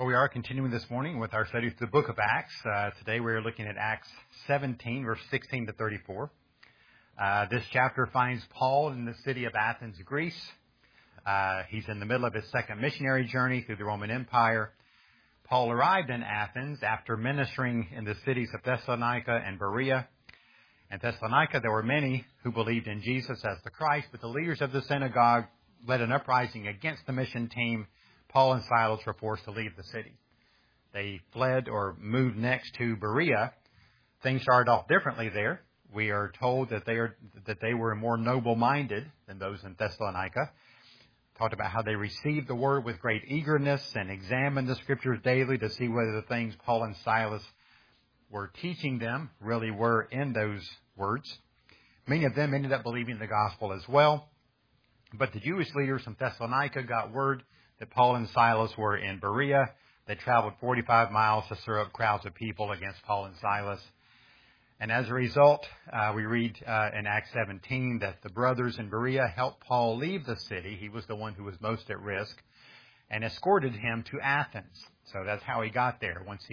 Well, we are continuing this morning with our study through the book of Acts. Today we are looking at Acts 17, verse 16 to 34. This chapter finds Paul in the city of Athens, Greece. He's in the middle of his second missionary journey through the Roman Empire. Paul arrived in Athens after ministering in the cities of Thessalonica and Berea. In Thessalonica, there were many who believed in Jesus as the Christ, but the leaders of the synagogue led an uprising against the mission team. Paul and Silas were forced to leave the city. They fled or moved next to Berea. Things started off differently there. We are told that they were more noble-minded than those in Thessalonica. Talked about how they received the word with great eagerness and examined the scriptures daily to see whether the things Paul and Silas were teaching them really were in those words. Many of them ended up believing the gospel as well. But the Jewish leaders from Thessalonica got word that Paul and Silas were in Berea. They traveled 45 miles to stir up crowds of people against Paul and Silas. And as a result, we read in Acts 17 that the brothers in Berea helped Paul leave the city. He was the one who was most at risk, and escorted him to Athens. So that's how he got there. Once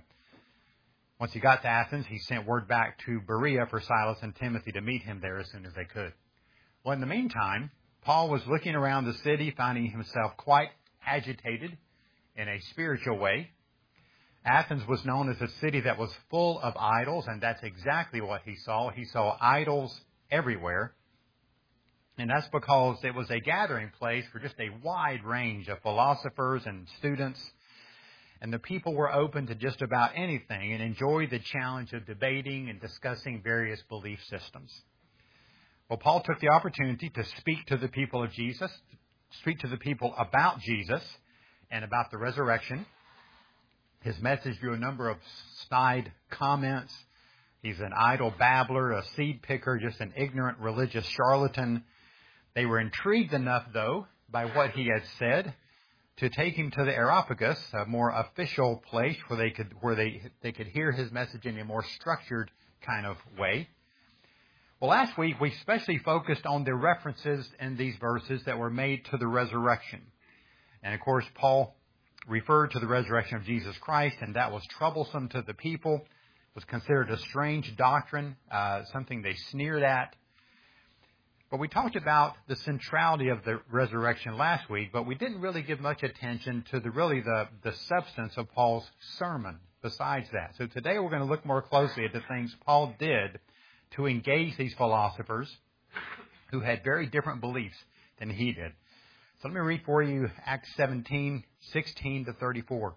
he got to Athens, he sent word back to Berea for Silas and Timothy to meet him there as soon as they could. Well, in the meantime, Paul was looking around the city, finding himself quite agitated in a spiritual way. Athens was known as a city that was full of idols, and that's exactly what he saw. He saw idols everywhere. And that's because it was a gathering place for just a wide range of philosophers and students. And the people were open to just about anything and enjoyed the challenge of debating and discussing various belief systems. Well, Paul took the opportunity to speak to the people of Jesus, speak to the people about Jesus and about the resurrection. His message drew a number of snide comments. He's an idle babbler, a seed picker, just an ignorant religious charlatan. They were intrigued enough, though, by what he had said to take him to the Areopagus, a more official place where they could hear his message in a more structured kind of way. Well, last week we especially focused on the references in these verses that were made to the resurrection. And of course, Paul referred to the resurrection of Jesus Christ, and that was troublesome to the people. It was considered a strange doctrine, something they sneered at. But we talked about the centrality of the resurrection last week, but we didn't really give much attention to the substance of Paul's sermon besides that. So today we're going to look more closely at the things Paul did to engage these philosophers who had very different beliefs than he did. So let me read for you Acts 17, 16 to 34.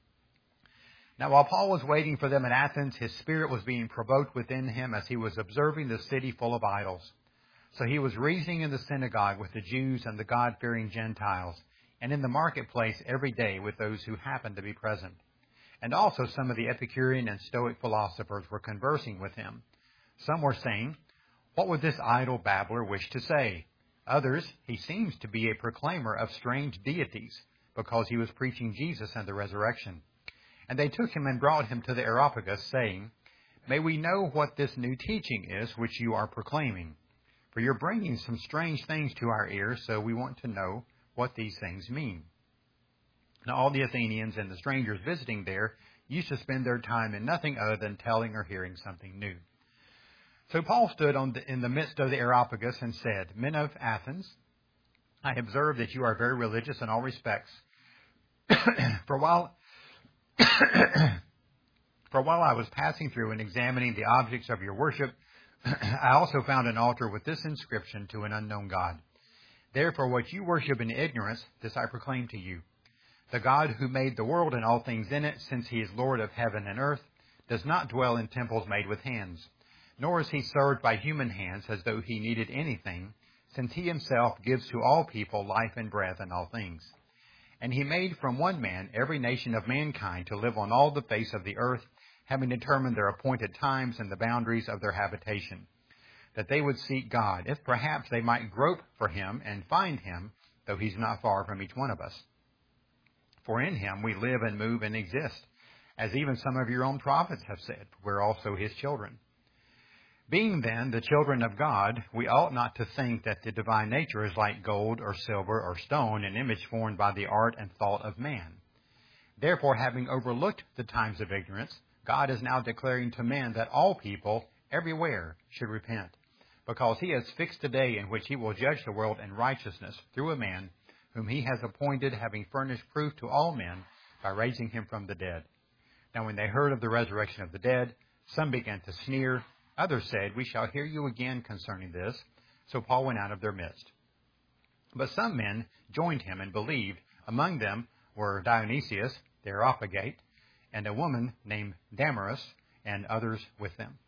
Now, while Paul was waiting for them in Athens, his spirit was being provoked within him as he was observing the city full of idols. So he was reasoning in the synagogue with the Jews and the God-fearing Gentiles, and in the marketplace every day with those who happened to be present. And also some of the Epicurean and Stoic philosophers were conversing with him. Some were saying, "What would this idle babbler wish to say?" Others, "He seems to be a proclaimer of strange deities, because he was preaching Jesus and the resurrection." And they took him and brought him to the Areopagus, saying, "May we know what this new teaching is which you are proclaiming? For you're bringing some strange things to our ears, so we want to know what these things mean." Now all the Athenians and the strangers visiting there used to spend their time in nothing other than telling or hearing something new. So Paul stood in the midst of the Areopagus and said, "Men of Athens, I observe that you are very religious in all respects. For while I was passing through and examining the objects of your worship, I also found an altar with this inscription: to an unknown God. Therefore, what you worship in ignorance, this I proclaim to you. The God who made the world and all things in it, since he is Lord of heaven and earth, does not dwell in temples made with hands. Nor is he served by human hands as though he needed anything, since he himself gives to all people life and breath and all things. And he made from one man every nation of mankind to live on all the face of the earth, having determined their appointed times and the boundaries of their habitation, that they would seek God, if perhaps they might grope for him and find him, though he's not far from each one of us. For in him we live and move and exist, as even some of your own prophets have said, we're also his children. Being then the children of God, we ought not to think that the divine nature is like gold or silver or stone, an image formed by the art and thought of man. Therefore, having overlooked the times of ignorance, God is now declaring to men that all people everywhere should repent, because he has fixed a day in which he will judge the world in righteousness through a man whom he has appointed, having furnished proof to all men by raising him from the dead. Now when they heard of the resurrection of the dead, some began to sneer. Others said, we shall hear you again concerning this. So Paul went out of their midst. But some men joined him and believed. Among them were Dionysius, the Areopagite, and a woman named Damaris, and others with them.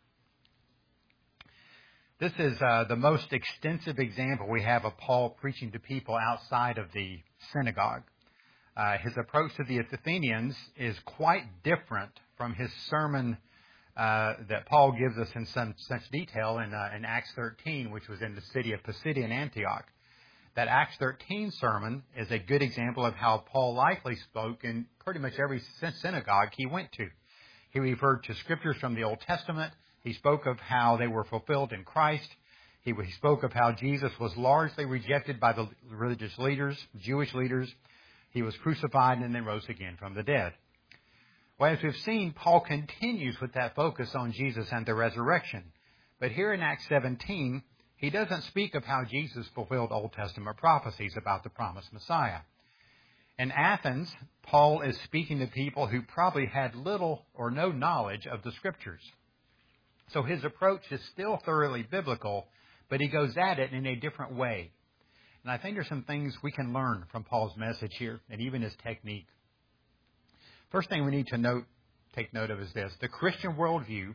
This is the most extensive example we have of Paul preaching to people outside of the synagogue. His approach to the Athenians is quite different from his sermon that Paul gives us in such detail in Acts 13, which was in the city of Pisidian Antioch. That Acts 13 sermon is a good example of how Paul likely spoke in pretty much every synagogue he went to. He referred to scriptures from the Old Testament. He spoke of how they were fulfilled in Christ. He spoke of how Jesus was largely rejected by the religious leaders, Jewish leaders. He was crucified and then rose again from the dead. Well, as we've seen, Paul continues with that focus on Jesus and the resurrection. But here in Acts 17, he doesn't speak of how Jesus fulfilled Old Testament prophecies about the promised Messiah. In Athens, Paul is speaking to people who probably had little or no knowledge of the Scriptures. So his approach is still thoroughly biblical, but he goes at it in a different way. And I think there's some things we can learn from Paul's message here, and even his technique. First thing we need to take note of is this. The Christian worldview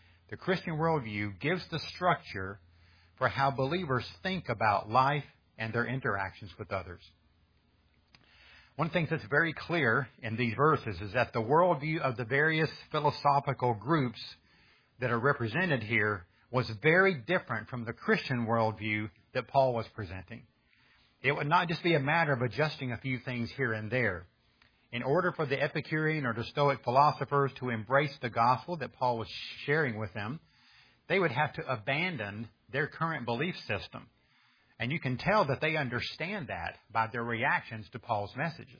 gives the structure for how believers think about life and their interactions with others. One thing that's very clear in these verses is that the worldview of the various philosophical groups that are represented here was very different from the Christian worldview that Paul was presenting. It would not just be a matter of adjusting a few things here and there. In order for the Epicurean or the Stoic philosophers to embrace the gospel that Paul was sharing with them, they would have to abandon their current belief system. And you can tell that they understand that by their reactions to Paul's messages.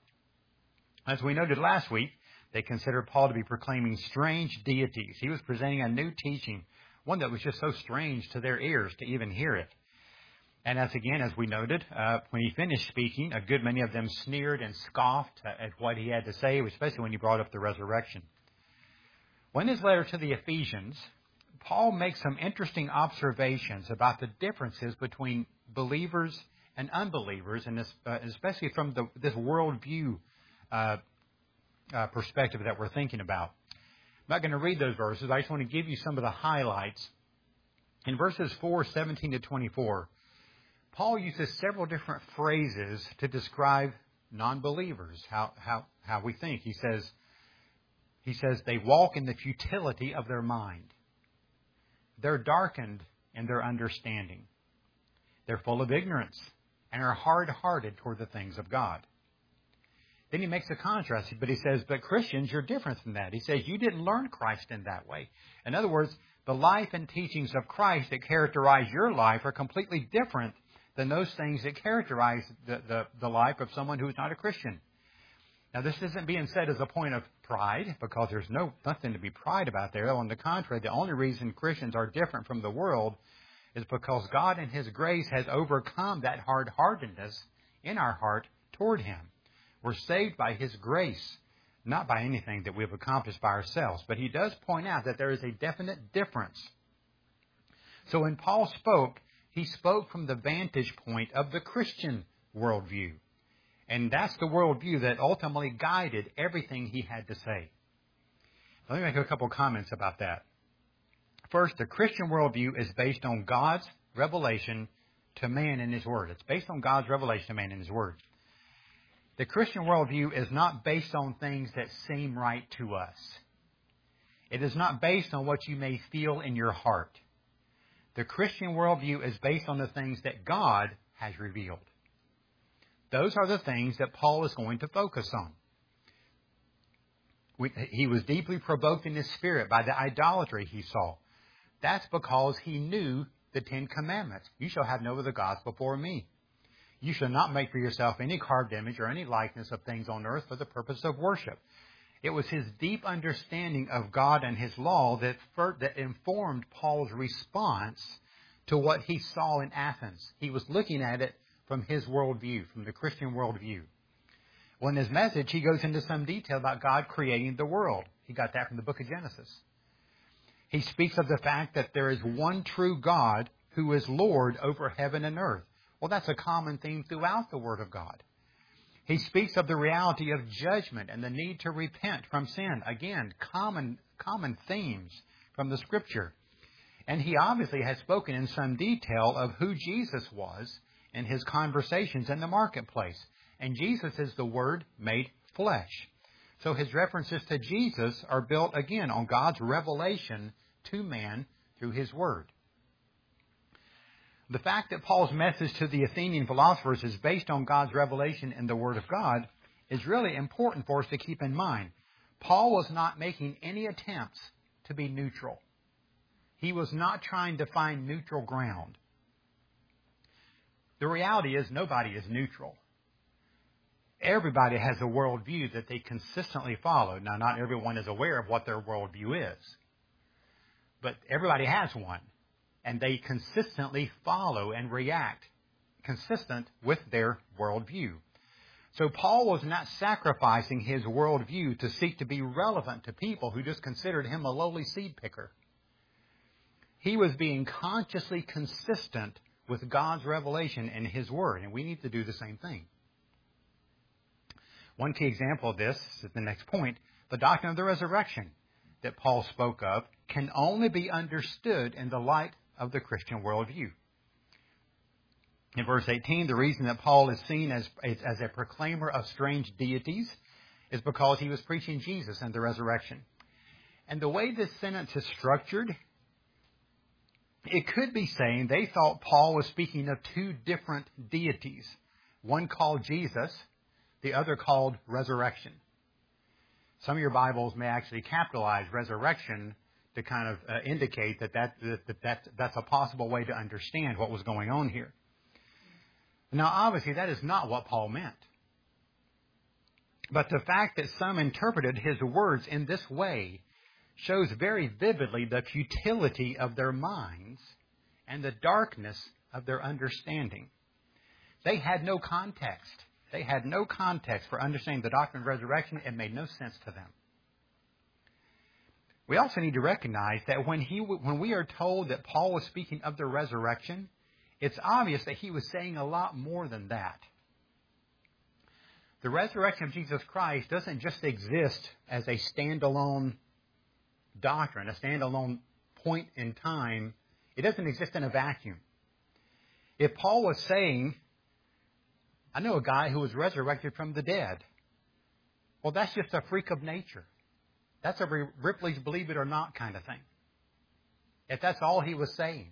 As we noted last week, they considered Paul to be proclaiming strange deities. He was presenting a new teaching, one that was just so strange to their ears to even hear it. And as we noted, when he finished speaking, a good many of them sneered and scoffed at what he had to say, especially when he brought up the resurrection. Well, in his letter to the Ephesians, Paul makes some interesting observations about the differences between believers and unbelievers, and especially from this worldview perspective that we're thinking about. I'm not going to read those verses. I just want to give you some of the highlights. In verses 4:17 to 24, Paul uses several different phrases to describe non-believers, how we think. He says they walk in the futility of their mind. They're darkened in their understanding. They're full of ignorance and are hard-hearted toward the things of God. Then he makes a contrast, but he says, but Christians, you're different from that. He says, you didn't learn Christ in that way. In other words, the life and teachings of Christ that characterize your life are completely different than those things that characterize the life of someone who is not a Christian. Now, this isn't being said as a point of pride, because there's nothing to be pride about there. On the contrary, the only reason Christians are different from the world is because God in His grace has overcome that hard-heartedness in our heart toward Him. We're saved by His grace, not by anything that we've accomplished by ourselves. But he does point out that there is a definite difference. So when Paul spoke, he spoke from the vantage point of the Christian worldview. And that's the worldview that ultimately guided everything he had to say. Let me make a couple comments about that. First, the Christian worldview is based on God's revelation to man in His Word. It's based on God's revelation to man in His Word. The Christian worldview is not based on things that seem right to us. It is not based on what you may feel in your heart. The Christian worldview is based on the things that God has revealed. Those are the things that Paul is going to focus on. He was deeply provoked in his spirit by the idolatry he saw. That's because he knew the Ten Commandments. You shall have no other gods before me. You shall not make for yourself any carved image or any likeness of things on earth for the purpose of worship. It was his deep understanding of God and his law that informed Paul's response to what he saw in Athens. He was looking at it from his worldview, from the Christian worldview. Well, in his message, he goes into some detail about God creating the world. He got that from the book of Genesis. He speaks of the fact that there is one true God who is Lord over heaven and earth. Well, that's a common theme throughout the Word of God. He speaks of the reality of judgment and the need to repent from sin. Again, common themes from the Scripture. And he obviously has spoken in some detail of who Jesus was in his conversations in the marketplace. And Jesus is the Word made flesh. So his references to Jesus are built again on God's revelation to man through his Word. The fact that Paul's message to the Athenian philosophers is based on God's revelation in the Word of God is really important for us to keep in mind. Paul was not making any attempts to be neutral. He was not trying to find neutral ground. The reality is nobody is neutral. Everybody has a worldview that they consistently follow. Now, not everyone is aware of what their worldview is, but everybody has one. And they consistently follow and react consistent with their worldview. So Paul was not sacrificing his worldview to seek to be relevant to people who just considered him a lowly seed picker. He was being consciously consistent with God's revelation in his Word, and we need to do the same thing. One key example of this is the next point. The doctrine of the resurrection that Paul spoke of can only be understood in the light of the Christian worldview. In verse 18, the reason that Paul is seen as a proclaimer of strange deities is because he was preaching Jesus and the resurrection. And the way this sentence is structured, it could be saying they thought Paul was speaking of two different deities, one called Jesus, the other called resurrection. Some of your Bibles may actually capitalize resurrection to kind of indicate that's a possible way to understand what was going on here. Now, obviously, that is not what Paul meant. But the fact that some interpreted his words in this way shows very vividly the futility of their minds and the darkness of their understanding. They had no context. They had no context for understanding the doctrine of resurrection. It made no sense to them. We also need to recognize that when we are told that Paul was speaking of the resurrection, it's obvious that he was saying a lot more than that. The resurrection of Jesus Christ doesn't just exist as a standalone doctrine, a standalone point in time. It doesn't exist in a vacuum. If Paul was saying, I know a guy who was resurrected from the dead, well, that's just a freak of nature. That's a Ripley's believe it or not kind of thing. If that's all he was saying.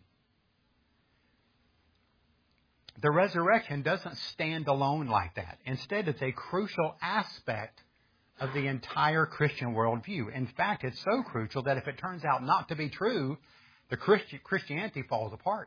The resurrection doesn't stand alone like that. Instead, it's a crucial aspect of the entire Christian worldview. In fact, it's so crucial that if it turns out not to be true, the Christianity falls apart.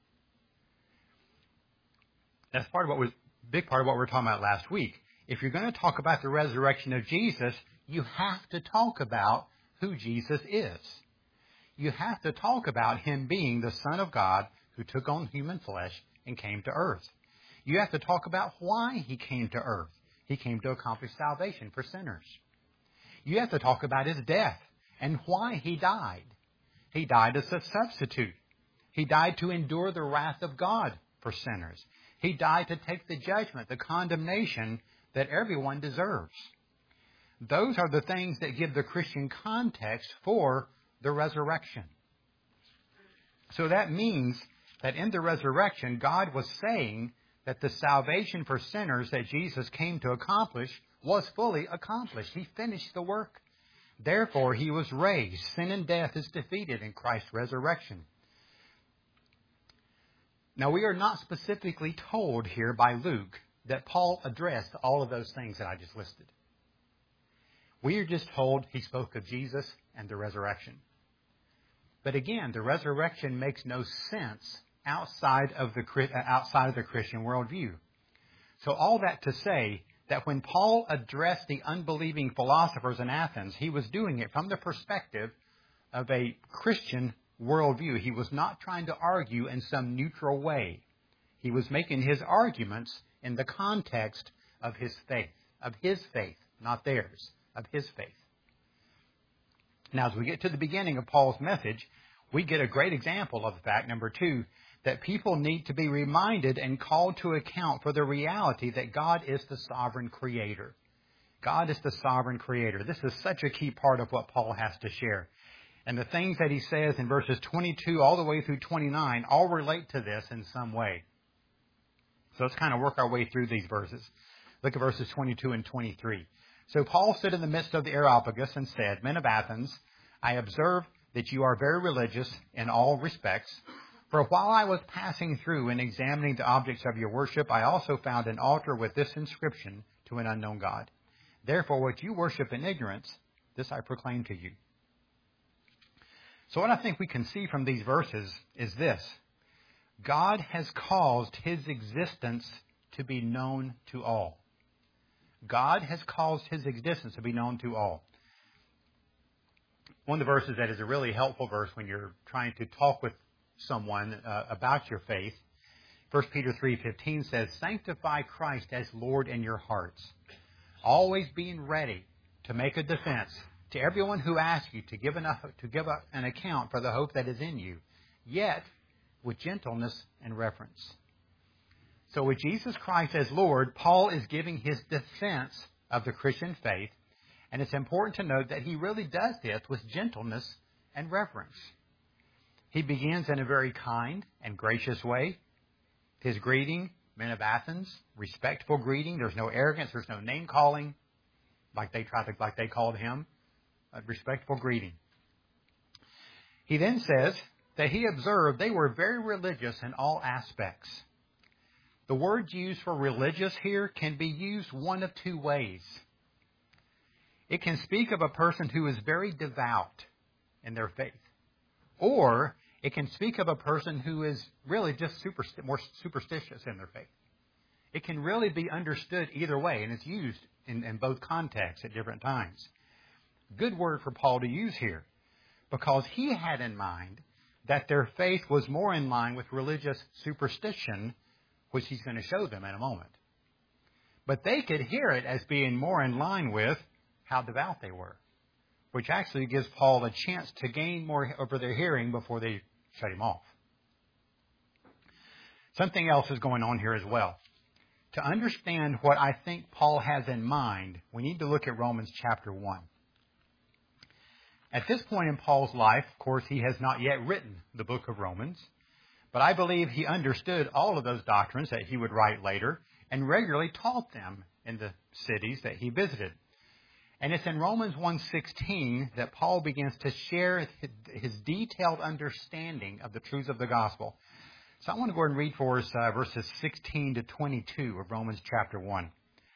That's big part of what we were talking about last week. If you're going to talk about the resurrection of Jesus, you have to talk about who Jesus is. You have to talk about him being the Son of God who took on human flesh and came to earth. You have to talk about why he came to earth. He came to accomplish salvation for sinners. You have to talk about his death and why he died. He died as a substitute. He died to endure the wrath of God for sinners. He died to take the judgment, the condemnation that everyone deserves. Those are the things that give the Christian context for the resurrection. So that means that in the resurrection, God was saying that the salvation for sinners that Jesus came to accomplish was fully accomplished. He finished the work. Therefore, he was raised. Sin and death is defeated in Christ's resurrection. Now, we are not specifically told here by Luke that Paul addressed all of those things that I just listed. We are just told he spoke of Jesus and the resurrection. But again, the resurrection makes no sense outside of the Christian worldview. So all that to say that when Paul addressed the unbelieving philosophers in Athens, he was doing it from the perspective of a Christian worldview. He was not trying to argue in some neutral way. He was making his arguments in the context of his faith, not theirs, of his faith. Now, as we get to the beginning of Paul's message, we get a great example of the fact, number 2, that people need to be reminded and called to account for the reality that God is the sovereign creator. God is the sovereign creator. This is such a key part of what Paul has to share. And the things that he says in verses 22 all the way through 29 all relate to this in some way. So let's kind of work our way through these verses. Look at verses 22 and 23. So Paul stood in the midst of the Areopagus and said, Men of Athens, I observe that you are very religious in all respects. For while I was passing through and examining the objects of your worship, I also found an altar with this inscription, to an unknown God. Therefore, what you worship in ignorance, this I proclaim to you. So what I think we can see from these verses is this. God has caused his existence to be known to all. God has caused his existence to be known to all. One of the verses that is a really helpful verse when you're trying to talk with someone about your faith, 1 Peter 3:15 says, Sanctify Christ as Lord in your hearts, always being ready to make a defense to everyone who asks you to give an account for the hope that is in you, yet with gentleness and reverence. So with Jesus Christ as Lord, Paul is giving his defense of the Christian faith, and it's important to note that he really does this with gentleness and reverence. He begins in a very kind and gracious way. His greeting, men of Athens, respectful greeting. There's no arrogance. There's no name calling like they called him. A respectful greeting. He then says that he observed they were very religious in all aspects. The word used for religious here can be used one of two ways. It can speak of a person who is very devout in their faith. Or it can speak of a person who is really just more superstitious in their faith. It can really be understood either way, and it's used in both contexts at different times. Good word for Paul to use here, because he had in mind that their faith was more in line with religious superstition, which he's going to show them in a moment. But they could hear it as being more in line with how devout they were, which actually gives Paul a chance to gain more over their hearing before they shut him off. Something else is going on here as well. To understand what I think Paul has in mind, we need to look at Romans chapter 1. At this point in Paul's life, of course, he has not yet written the book of Romans, but I believe he understood all of those doctrines that he would write later and regularly taught them in the cities that he visited. And it's in Romans 1:16 that Paul begins to share his detailed understanding of the truths of the gospel. So I want to go ahead and read for us verses 16 to 22 of Romans chapter 1.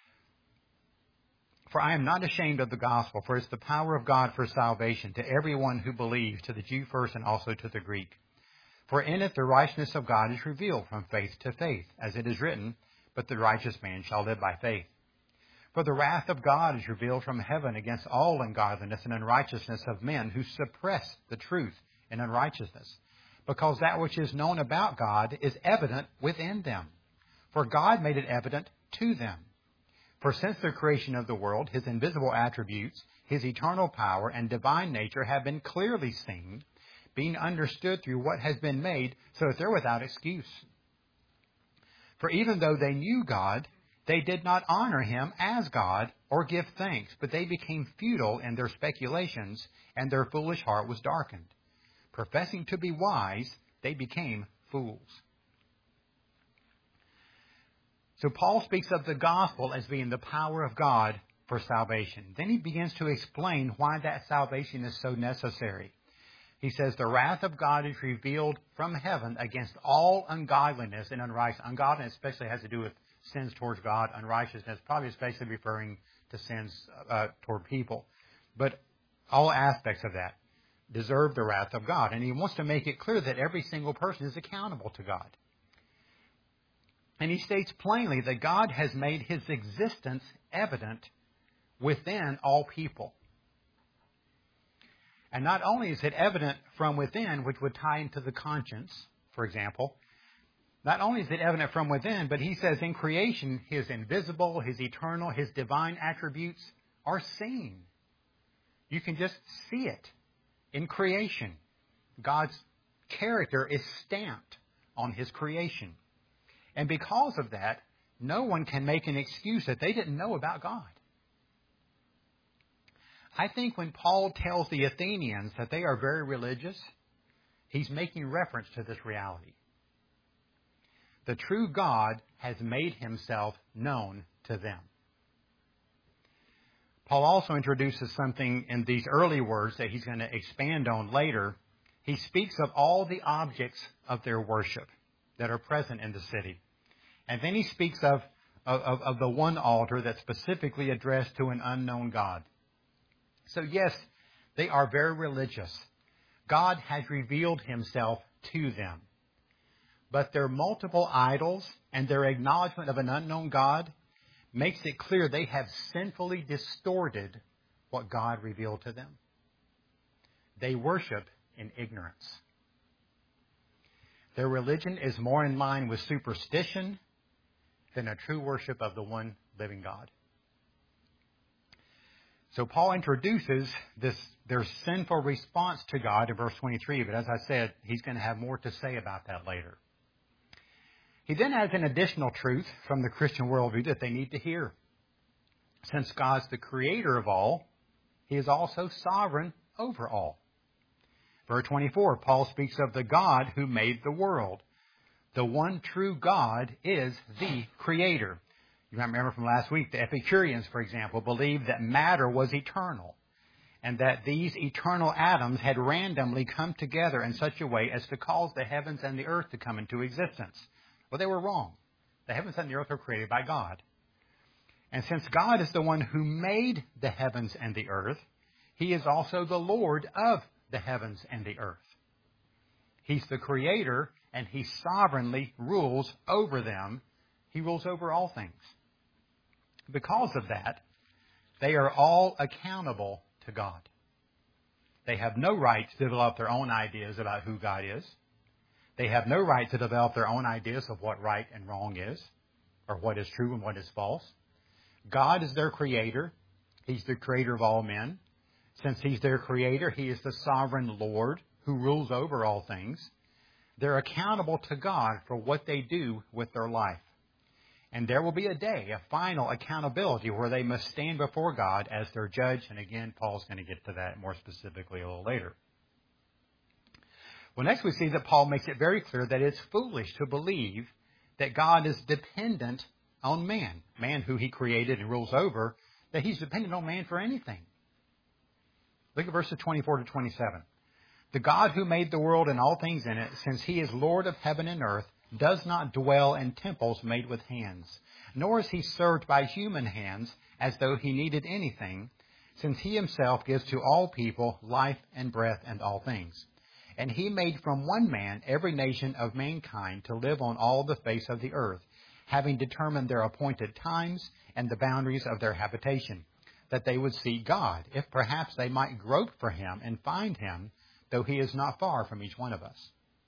For I am not ashamed of the gospel, for it's the power of God for salvation to everyone who believes, to the Jew first and also to the Greek. For in it the righteousness of God is revealed from faith to faith, as it is written, but the righteous man shall live by faith. For the wrath of God is revealed from heaven against all ungodliness and unrighteousness of men who suppress the truth in unrighteousness, because that which is known about God is evident within them. For God made it evident to them. For since the creation of the world, his invisible attributes, his eternal power and divine nature have been clearly seen, being understood through what has been made, so that they're without excuse. For even though they knew God, they did not honor him as God or give thanks, but they became futile in their speculations, and their foolish heart was darkened. Professing to be wise, they became fools. So Paul speaks of the gospel as being the power of God for salvation. Then he begins to explain why that salvation is so necessary. He says, the wrath of God is revealed from heaven against all ungodliness and unrighteousness. Ungodliness especially has to do with sins towards God. Unrighteousness probably especially referring to sins toward people. But all aspects of that deserve the wrath of God. And he wants to make it clear that every single person is accountable to God. And he states plainly that God has made his existence evident within all people. And not only is it evident from within, which would tie into the conscience, for example, not only is it evident from within, but he says in creation, his invisible, his eternal, his divine attributes are seen. You can just see it in creation. God's character is stamped on his creation. And because of that, no one can make an excuse that they didn't know about God. I think when Paul tells the Athenians that they are very religious, he's making reference to this reality. The true God has made himself known to them. Paul also introduces something in these early words that he's going to expand on later. He speaks of all the objects of their worship that are present in the city. And then he speaks of the one altar that's specifically addressed to an unknown God. So yes, they are very religious. God has revealed himself to them. But their multiple idols and their acknowledgement of an unknown God makes it clear they have sinfully distorted what God revealed to them. They worship in ignorance. Their religion is more in line with superstition than a true worship of the one living God. So Paul introduces their sinful response to God in verse 23, but as I said, he's going to have more to say about that later. He then has an additional truth from the Christian worldview that they need to hear. Since God's the creator of all, he is also sovereign over all. Verse 24, Paul speaks of the God who made the world. The one true God is the creator. You might remember from last week, the Epicureans, for example, believed that matter was eternal and that these eternal atoms had randomly come together in such a way as to cause the heavens and the earth to come into existence. Well, they were wrong. The heavens and the earth were created by God. And since God is the one who made the heavens and the earth, he is also the Lord of the heavens and the earth. He's the creator, and he sovereignly rules over them. He rules over all things. Because of that, they are all accountable to God. They have no right to develop their own ideas about who God is. They have no right to develop their own ideas of what right and wrong is, or what is true and what is false. God is their creator. He's the creator of all men. Since he's their creator, he is the sovereign Lord who rules over all things. They're accountable to God for what they do with their life. And there will be a day, a final accountability, where they must stand before God as their judge. And again, Paul's going to get to that more specifically a little later. Well, next we see that Paul makes it very clear that it's foolish to believe that God is dependent on man, man who he created and rules over, that he's dependent on man for anything. Look at verses 24 to 27. The God who made the world and all things in it, since he is Lord of heaven and earth, does not dwell in temples made with hands, nor is he served by human hands as though he needed anything, since he himself gives to all people life and breath and all things. And he made from one man every nation of mankind to live on all the face of the earth, having determined their appointed times and the boundaries of their habitation, that they would seek God, if perhaps they might grope for him and find him, though he is not far from each one of us.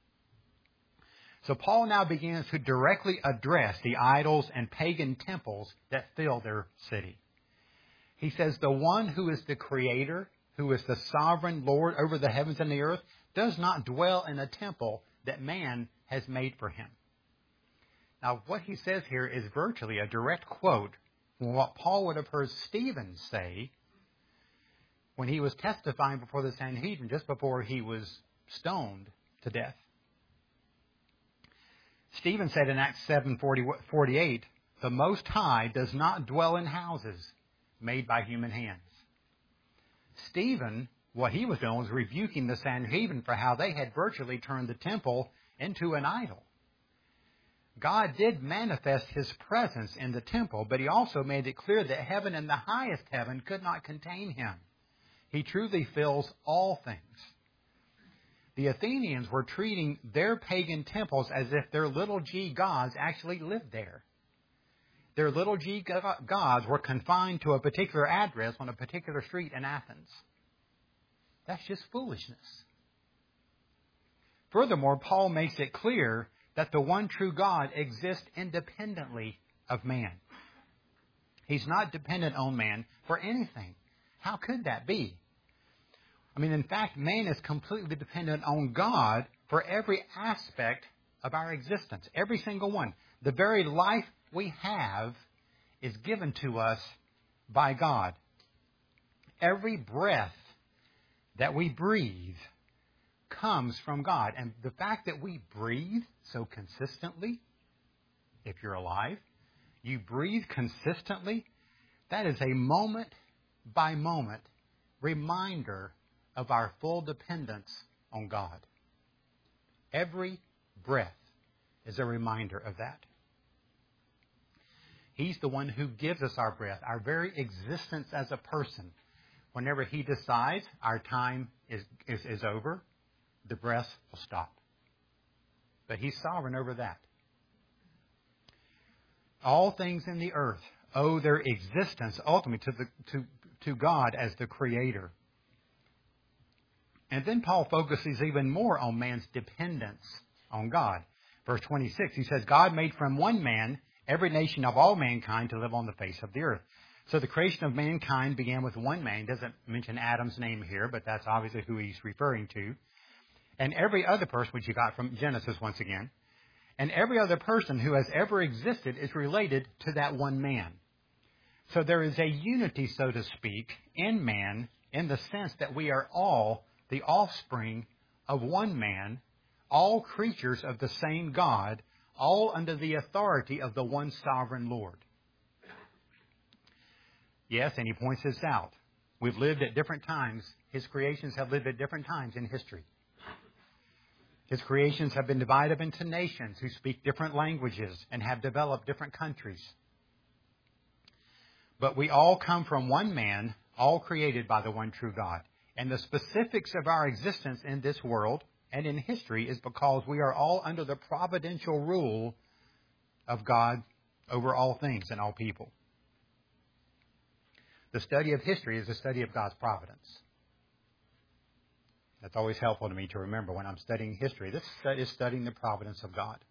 So Paul now begins to directly address the idols and pagan temples that fill their city. He says the one who is the creator, who is the sovereign Lord over the heavens and the earth, does not dwell in a temple that man has made for him. Now, what he says here is virtually a direct quote from what Paul would have heard Stephen say when he was testifying before the Sanhedrin just before he was stoned to death. Stephen said in Acts 7:48, the Most High does not dwell in houses made by human hands. Stephen, what he was doing was rebuking the Sanhedrin for how they had virtually turned the temple into an idol. God did manifest his presence in the temple, but he also made it clear that heaven and the highest heaven could not contain him. He truly fills all things. The Athenians were treating their pagan temples as if their little g gods actually lived there. Their little g gods were confined to a particular address on a particular street in Athens. That's just foolishness. Furthermore, Paul makes it clear that the one true God exists independently of man. He's not dependent on man for anything. How could that be? I mean, in fact, man is completely dependent on God for every aspect of our existence. Every single one. The very life we have is given to us by God. Every breath that we breathe comes from God. And the fact that we breathe so consistently, if you're alive, you breathe consistently, that is a moment by moment reminder of our full dependence on God. Every breath is a reminder of that. He's the one who gives us our breath, our very existence as a person. Whenever He decides our time is over, the breath will stop. But He's sovereign over that. All things in the earth owe their existence ultimately to God as the Creator. And then Paul focuses even more on man's dependence on God. Verse 26, he says, God made from one man every nation of all mankind to live on the face of the earth. So the creation of mankind began with one man. Doesn't mention Adam's name here, but that's obviously who he's referring to. And every other person, which you got from Genesis once again, and every other person who has ever existed is related to that one man. So there is a unity, so to speak, in man in the sense that we are all the offspring of one man, all creatures of the same God, all under the authority of the one sovereign Lord. Yes, and he points this out. We've lived at different times. His creations have lived at different times in history. His creations have been divided into nations who speak different languages and have developed different countries. But we all come from one man, all created by the one true God. And the specifics of our existence in this world and in history is because we are all under the providential rule of God over all things and all people. The study of history is a study of God's providence. That's always helpful to me to remember when I'm studying history. This is studying the providence of God.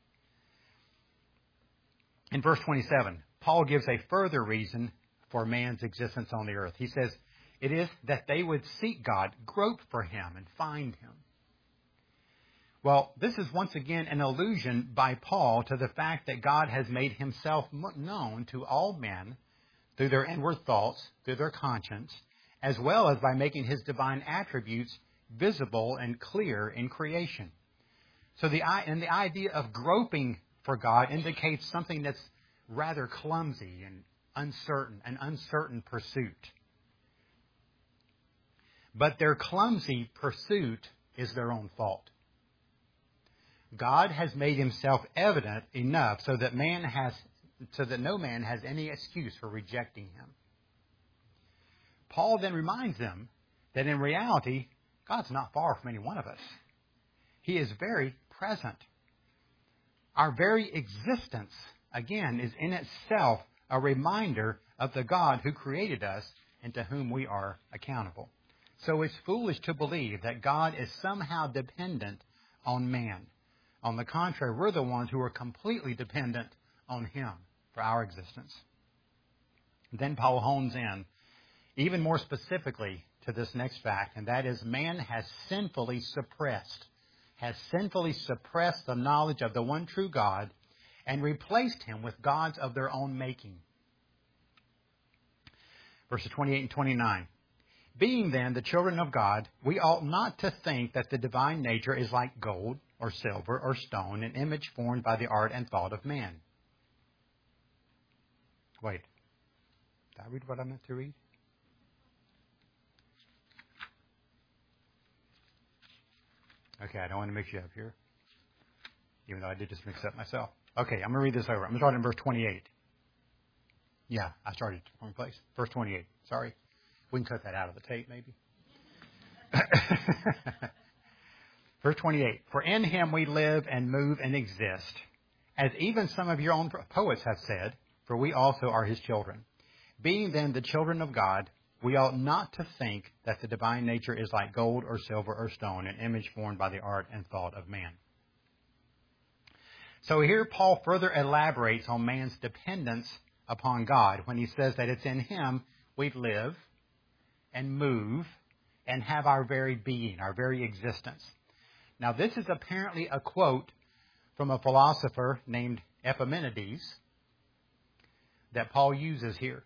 In verse 27, Paul gives a further reason for man's existence on the earth. He says, it is that they would seek God, grope for Him, and find Him. Well, this is once again an allusion by Paul to the fact that God has made Himself known to all men through their inward thoughts, through their conscience, as well as by making His divine attributes visible and clear in creation. So the idea of groping for God indicates something that's rather clumsy and uncertain, an uncertain pursuit. But their clumsy pursuit is their own fault. God has made Himself evident enough so that no man has any excuse for rejecting Him. Paul then reminds them that in reality, God's not far from any one of us. He is very present. Our very existence, again, is in itself a reminder of the God who created us and to whom we are accountable. So it's foolish to believe that God is somehow dependent on man. On the contrary, we're the ones who are completely dependent on Him for our existence. Then Paul hones in even more specifically to this next fact, and that is man has sinfully suppressed the knowledge of the one true God and replaced Him with gods of their own making. Verses 28 and 29. Being then the children of God, we ought not to think that the divine nature is like gold or silver or stone, an image formed by the art and thought of man. Wait, did I read what I meant to read? Okay, I don't want to mix you up here, even though I did just mix up myself. Okay, I'm going to read this over. I'm starting in verse 28. Yeah, I started at the wrong place. Verse 28, sorry. We can cut that out of the tape, maybe. Verse 28, for in him we live and move and exist, as even some of your own poets have said, for we also are his children. Being then the children of God, we ought not to think that the divine nature is like gold or silver or stone, an image formed by the art and thought of man. So here Paul further elaborates on man's dependence upon God when he says that it's in him we live and move and have our very being, our very existence. Now this is apparently a quote from a philosopher named Epimenides that Paul uses here.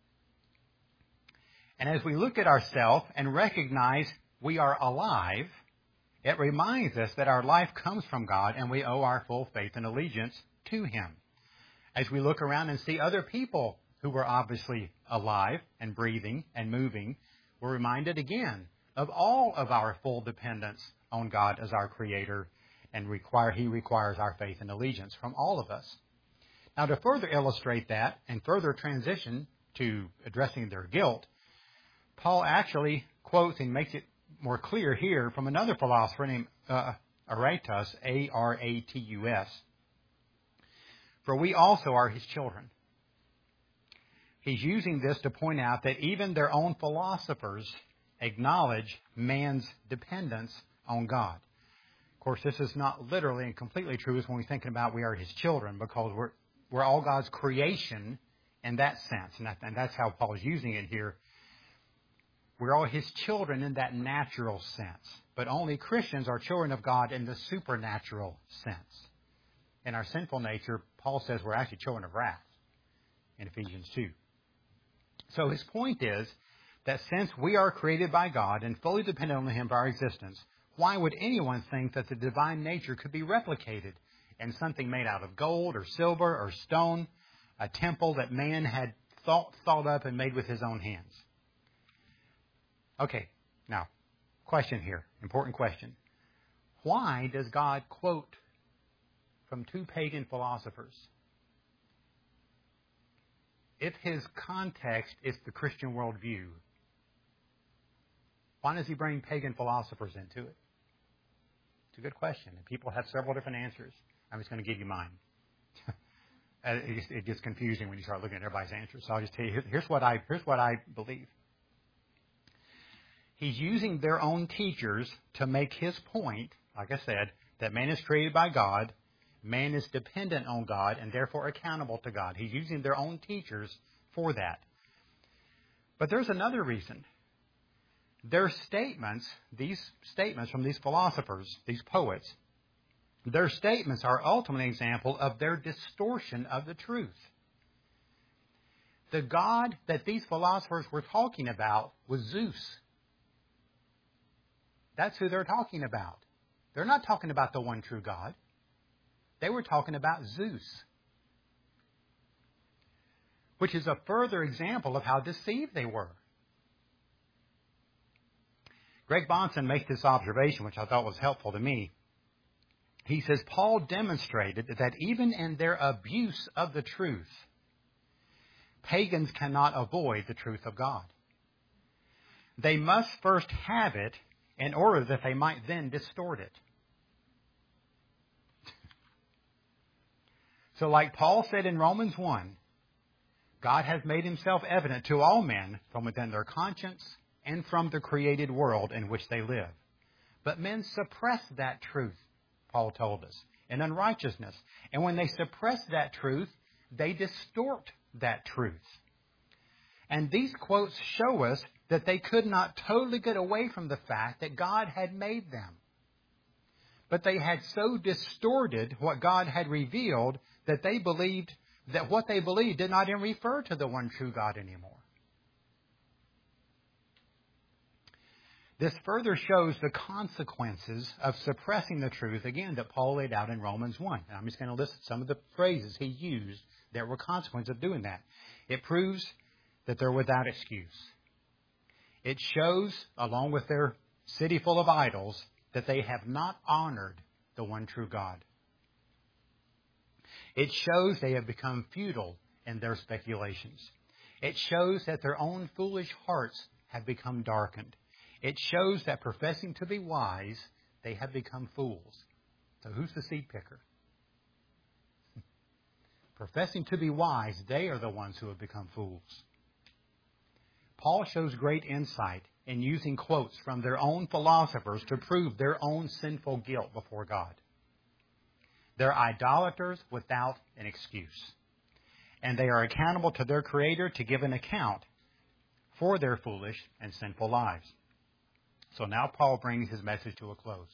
And as we look at ourselves and recognize we are alive, it reminds us that our life comes from God and we owe our full faith and allegiance to him. As we look around and see other people who were obviously alive and breathing and moving, we're reminded again of all of our full dependence on God as our Creator, and He requires our faith and allegiance from all of us. Now, to further illustrate that and further transition to addressing their guilt, Paul actually quotes and makes it more clear here from another philosopher named Aratus, Aratus. For we also are his children. He's using this to point out that even their own philosophers acknowledge man's dependence on God. Of course, this is not literally and completely true when we're thinking about we are his children, because we're all God's creation in that sense. And that's how Paul is using it here. We're all his children in that natural sense. But only Christians are children of God in the supernatural sense. In our sinful nature, Paul says we're actually children of wrath in Ephesians 2. So his point is that since we are created by God and fully dependent on him for our existence, why would anyone think that the divine nature could be replicated in something made out of gold or silver or stone, a temple that man had thought up and made with his own hands? Okay, now, question here, important question. Why does God quote from two pagan philosophers? If his context is the Christian worldview, why does he bring pagan philosophers into it? It's a good question, and people have several different answers. I'm just going to give you mine. It gets confusing when you start looking at everybody's answers. So I'll just tell you, here's what I believe. He's using their own teachers to make his point, like I said, that man is created by God, man is dependent on God, and therefore accountable to God. He's using their own teachers for that. But there's another reason. Their statements, these statements from these philosophers, these poets, their statements are ultimately an example of their distortion of the truth. The God that these philosophers were talking about was Zeus. That's who they're talking about. They're not talking about the one true God. They were talking about Zeus, which is a further example of how deceived they were. Greg Bahnsen makes this observation, which I thought was helpful to me. He says, Paul demonstrated that even in their abuse of the truth, pagans cannot avoid the truth of God. They must first have it in order that they might then distort it. So like Paul said in Romans 1, God has made himself evident to all men from within their conscience and from the created world in which they live. But men suppress that truth, Paul told us, in unrighteousness. And when they suppress that truth, they distort that truth. And these quotes show us that they could not totally get away from the fact that God had made them. But they had so distorted what God had revealed that they believed that what they believed did not even refer to the one true God anymore. This further shows the consequences of suppressing the truth, again, that Paul laid out in Romans 1. And I'm just going to list some of the phrases he used that were consequences of doing that. It proves that they're without excuse. It shows, along with their city full of idols, that they have not honored the one true God. It shows they have become futile in their speculations. It shows that their own foolish hearts have become darkened. It shows that professing to be wise, they have become fools. So who's the seed picker? Professing to be wise, they are the ones who have become fools. Paul shows great insight in using quotes from their own philosophers to prove their own sinful guilt before God. They're idolaters without an excuse. And they are accountable to their Creator to give an account for their foolish and sinful lives. So now Paul brings his message to a close.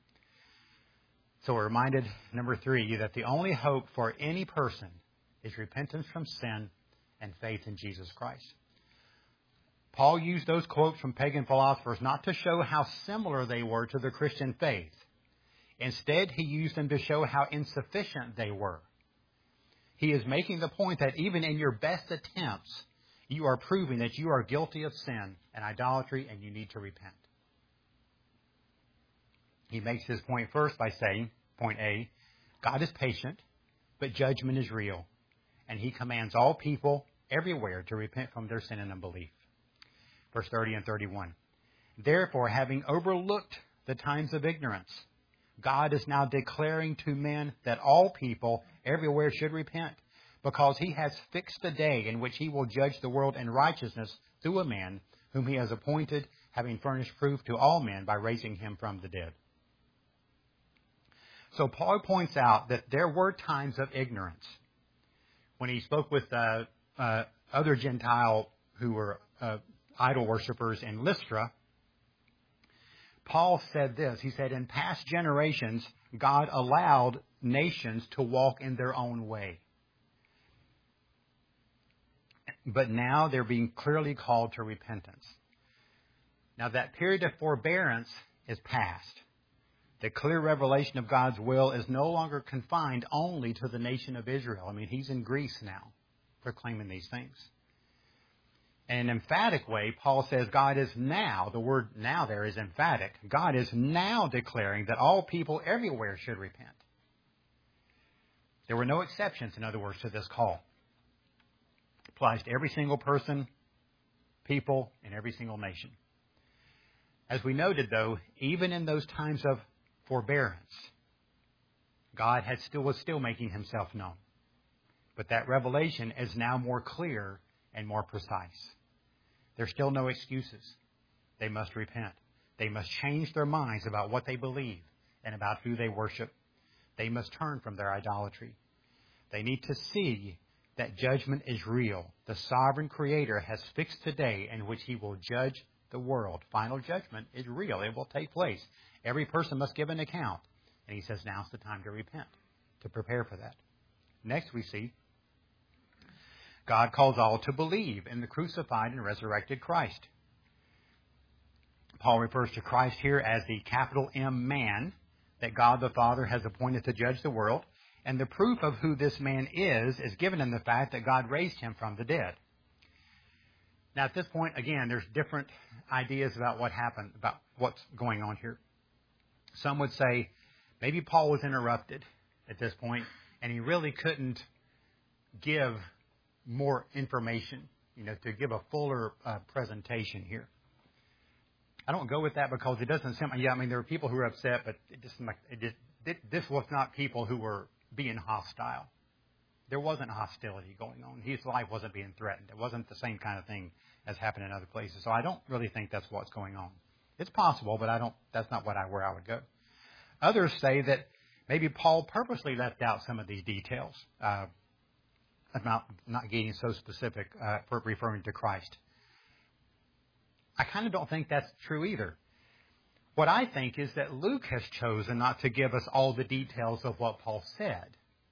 So we're reminded, number 3, that the only hope for any person is repentance from sin and faith in Jesus Christ. Paul used those quotes from pagan philosophers not to show how similar they were to the Christian faith. Instead, he used them to show how insufficient they were. He is making the point that even in your best attempts, you are proving that you are guilty of sin and idolatry and you need to repent. He makes his point first by saying, point A, God is patient, but judgment is real. And he commands all people everywhere to repent from their sin and unbelief. Verse 30 and 31. Therefore, having overlooked the times of ignorance, God is now declaring to men that all people everywhere should repent, because he has fixed a day in which he will judge the world in righteousness through a man whom he has appointed, having furnished proof to all men by raising him from the dead. So Paul points out that there were times of ignorance. When he spoke with other Gentile who were idol worshippers in Lystra, Paul said this. He said, in past generations, God allowed nations to walk in their own way. But now they're being clearly called to repentance. Now that period of forbearance is past. The clear revelation of God's will is no longer confined only to the nation of Israel. I mean, he's in Greece now, proclaiming these things. In an emphatic way, Paul says God is now, the word now there is emphatic, God is now declaring that all people everywhere should repent. There were no exceptions, in other words, to this call. It applies to every single person, people, and every single nation. As we noted, though, even in those times of forbearance, God was still making himself known. But that revelation is now more clear and more precise. There's still no excuses. They must repent. They must change their minds about what they believe and about who they worship. They must turn from their idolatry. They need to see that judgment is real. The sovereign Creator has fixed a day in which he will judge the world. Final judgment is real. It will take place. Every person must give an account. And he says now's the time to repent, to prepare for that. Next we see God calls all to believe in the crucified and resurrected Christ. Paul refers to Christ here as the capital M man that God the Father has appointed to judge the world. And the proof of who this man is given in the fact that God raised him from the dead. Now at this point, again, there's different ideas about what happened, about what's going on here. Some would say maybe Paul was interrupted at this point and he really couldn't give more information, to give a fuller presentation here. I don't go with that because it doesn't seem, there were people who were upset, but this was not people who were being hostile. There wasn't hostility going on. His life wasn't being threatened. It wasn't the same kind of thing as happened in other places. So I don't really think that's what's going on. It's possible, but that's not where I would go. Others say that maybe Paul purposely left out some of these details. I'm not getting so specific for referring to Christ. I kind of don't think that's true either. What I think is that Luke has chosen not to give us all the details of what Paul said.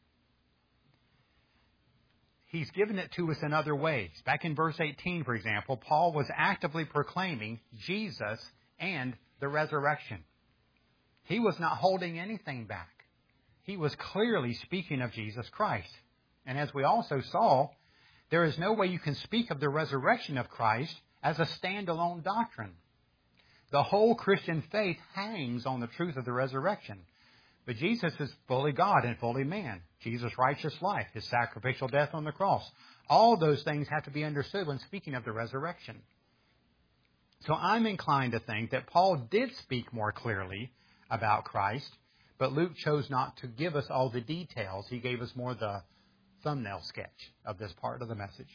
He's given it to us in other ways. Back in verse 18, for example, Paul was actively proclaiming Jesus and the resurrection. He was not holding anything back. He was clearly speaking of Jesus Christ. And as we also saw, there is no way you can speak of the resurrection of Christ as a standalone doctrine. The whole Christian faith hangs on the truth of the resurrection. But Jesus is fully God and fully man. Jesus' righteous life, his sacrificial death on the cross. All those things have to be understood when speaking of the resurrection. So I'm inclined to think that Paul did speak more clearly about Christ, but Luke chose not to give us all the details. He gave us more the thumbnail sketch of this part of the message.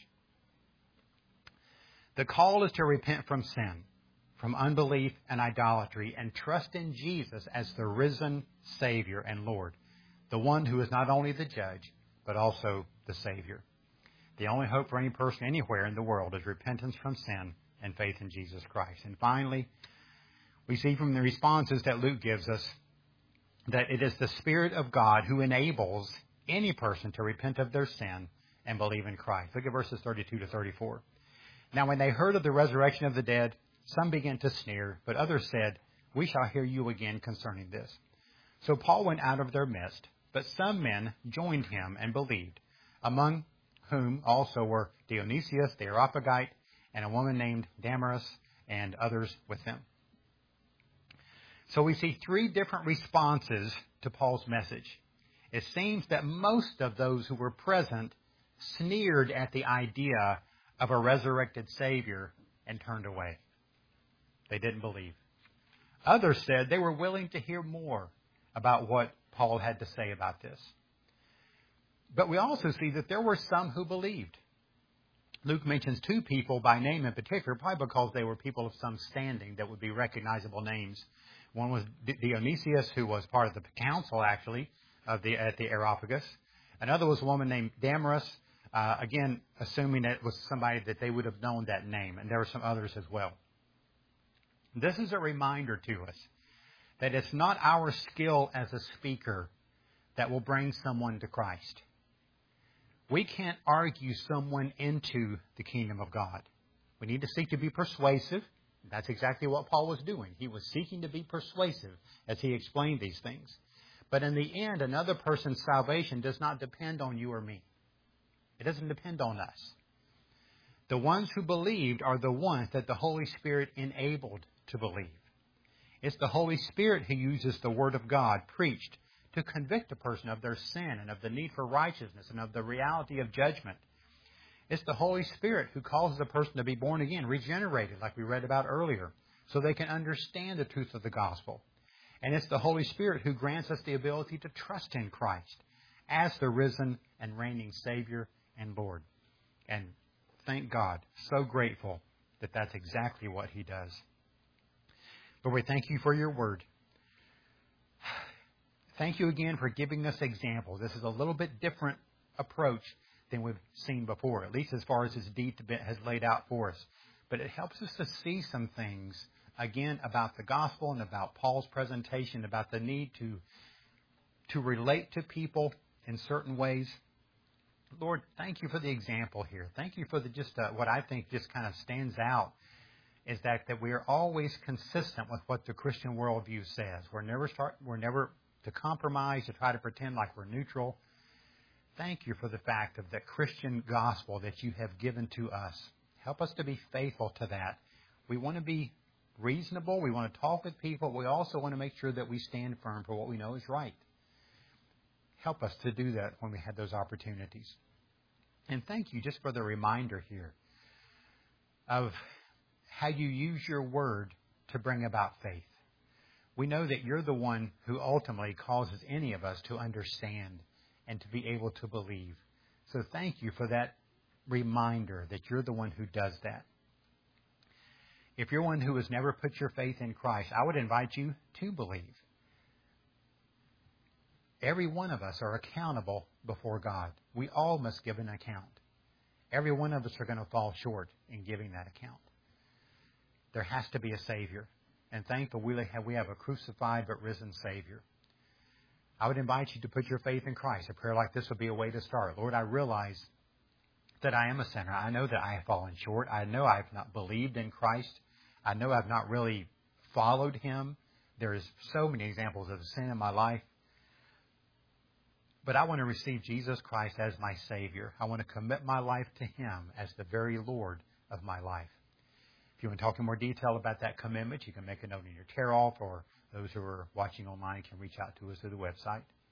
The call is to repent from sin, from unbelief and idolatry, and trust in Jesus as the risen Savior and Lord, the one who is not only the judge, but also the Savior. The only hope for any person anywhere in the world is repentance from sin and faith in Jesus Christ. And finally, we see from the responses that Luke gives us that it is the Spirit of God who enables any person to repent of their sin and believe in Christ. Look at verses 32 to 34. Now when they heard of the resurrection of the dead, some began to sneer, but others said, "We shall hear you again concerning this." So Paul went out of their midst, but some men joined him and believed, among whom also were Dionysius the Areopagite and a woman named Damaris and others with them. So we see three different responses to Paul's message. It seems that most of those who were present sneered at the idea of a resurrected Savior and turned away. They didn't believe. Others said they were willing to hear more about what Paul had to say about this. But we also see that there were some who believed. Luke mentions two people by name in particular, probably because they were people of some standing that would be recognizable names. One was Dionysius, who was part of the council, actually, at the Areopagus. Another was a woman named Damaris, again, assuming that it was somebody that they would have known that name. And there were some others as well. This is a reminder to us that it's not our skill as a speaker that will bring someone to Christ. We can't argue someone into the kingdom of God. We need to seek to be persuasive. That's exactly what Paul was doing. He was seeking to be persuasive as he explained these things. But in the end, another person's salvation does not depend on you or me. It doesn't depend on us. The ones who believed are the ones that the Holy Spirit enabled to believe. It's the Holy Spirit who uses the Word of God preached to convict a person of their sin and of the need for righteousness and of the reality of judgment. It's the Holy Spirit who causes a person to be born again, regenerated, like we read about earlier, so they can understand the truth of the gospel. And it's the Holy Spirit who grants us the ability to trust in Christ as the risen and reigning Savior and Lord. And thank God, so grateful that that's exactly what He does. Lord, we thank You for Your word. Thank You again for giving us examples. This is a little bit different approach than we've seen before, at least as far as this deed has laid out for us. But it helps us to see some things, again, about the gospel and about Paul's presentation, about the need to relate to people in certain ways. Lord, thank You for the example here. Thank You for what I think just kind of stands out is that we are always consistent with what the Christian worldview says. We're never to compromise, to try to pretend like we're neutral. Thank You for the fact of the Christian gospel that You have given to us. Help us to be faithful to that. We want to be reasonable. We want to talk with people. We also want to make sure that we stand firm for what we know is right. Help us to do that when we have those opportunities. And thank You just for the reminder here of how You use Your word to bring about faith. We know that You're the one who ultimately causes any of us to understand and to be able to believe. So thank You for that reminder that You're the one who does that. If you're one who has never put your faith in Christ, I would invite you to believe. Every one of us are accountable before God. We all must give an account. Every one of us are going to fall short in giving that account. There has to be a Savior. And thankful we have a crucified but risen Savior. I would invite you to put your faith in Christ. A prayer like this would be a way to start. Lord, I realize that I am a sinner. I know that I have fallen short. I know I have not believed in Christ. I know I've not really followed Him. There is so many examples of sin in my life. But I want to receive Jesus Christ as my Savior. I want to commit my life to Him as the very Lord of my life. If you want to talk in more detail about that commitment, you can make a note in your tear-off, or those who are watching online can reach out to us through the website.